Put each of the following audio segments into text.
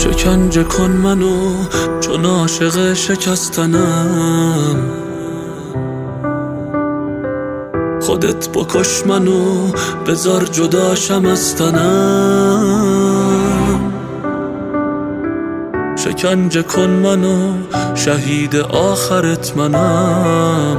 شکنجه کن منو چون عاشق شکستنم، خودت بکش منو بذار جداشم از تنم. شکنجه کن منو شهید آخرت منم،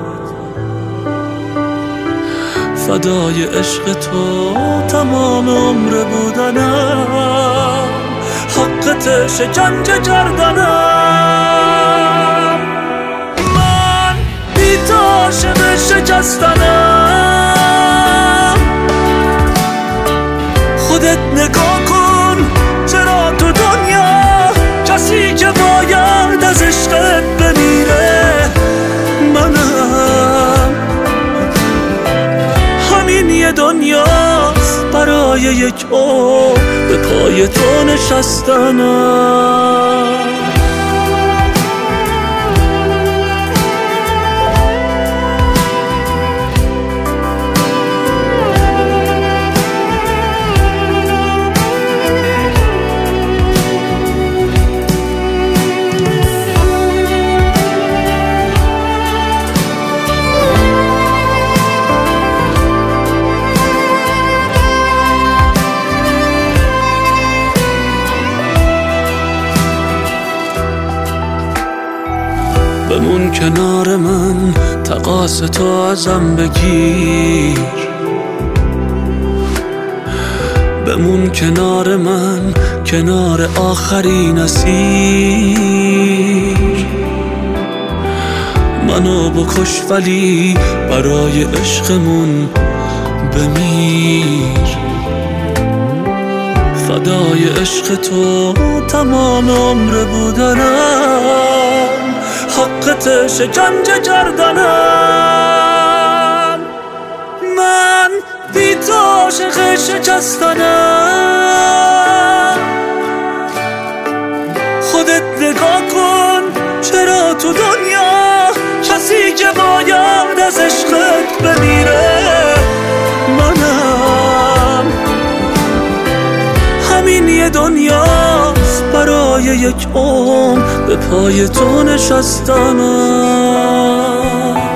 فدای عشق تو تمام عمر بودنم، حقت شکنجه کردنم. من بی تو عاشق شکستنم، خودت نگاه کن چرا تو دنیا کسی که باید از عشقت بمیره منم. همین یه دنیاست برای یک عمر به پای تو نشستنم. بمون کنار من تقاص تو ازم بگیر، بمون کنار من کنار آخرین اسیر. منو بکش ولی برای عشقمون بمیر، فدای عشق تو تمام عمر بودنم، حقت شکنجه کردنم. من بی تو عاشق شکستنم، خودت نگاه کن چرا تو دنیا کسی که باید از عشقت بمیره منم. همین یه دنیاست برای یک عمر به پای تو نشستنم.